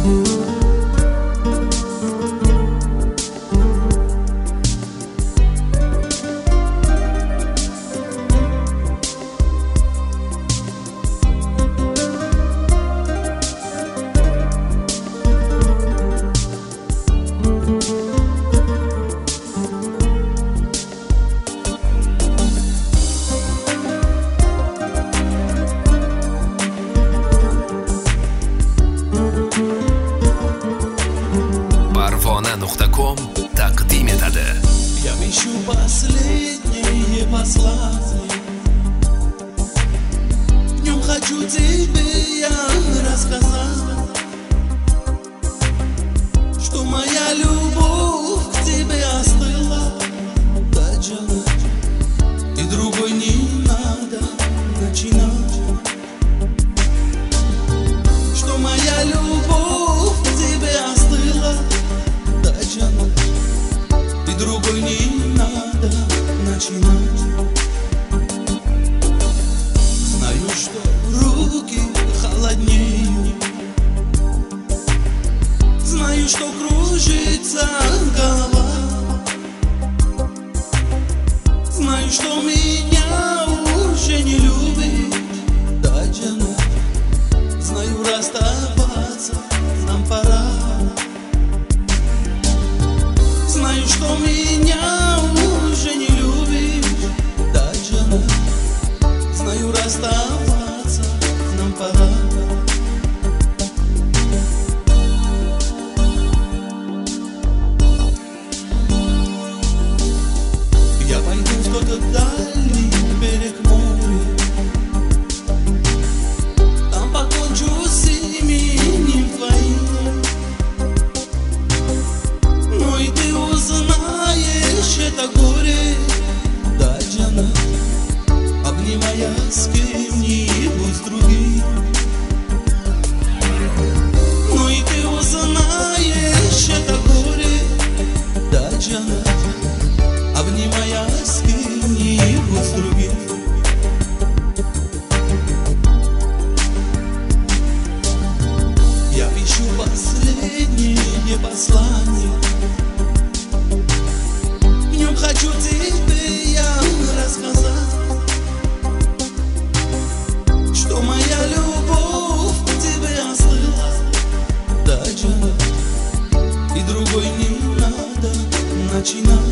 Parvona.com taqdim etadi. Я пишу последнее послание. В нем хочу тебе я рассказать, что моя любовь к тебе остыла, да, Джана, и другой не надо начинать. Что моя любовь к тебе остыла, да, Джана, и другой не надо начинать. Знаю, что руки холоднеют, знаю, что кружится голова, знаю, что меня уже не любит, да, Джана, знаю, расставаться нам пора. Знаю, что меня уже не любит, да, Джана, знаю, расставаться нам пора. Я пойду в тот дальний берег моря, там покончу с именем твоим. Но и ты узнаешь это горе, да, Джана, обнимая с кем-нибудь с другим. Но и ты узнаешь это горе, да, Джана, обнимая с кем-нибудь с другим. Я пишу последнее послание. В нем хочу тебе я рассказать, что моя любовь к тебе остыла, да, Джана, и другой не надо начинать.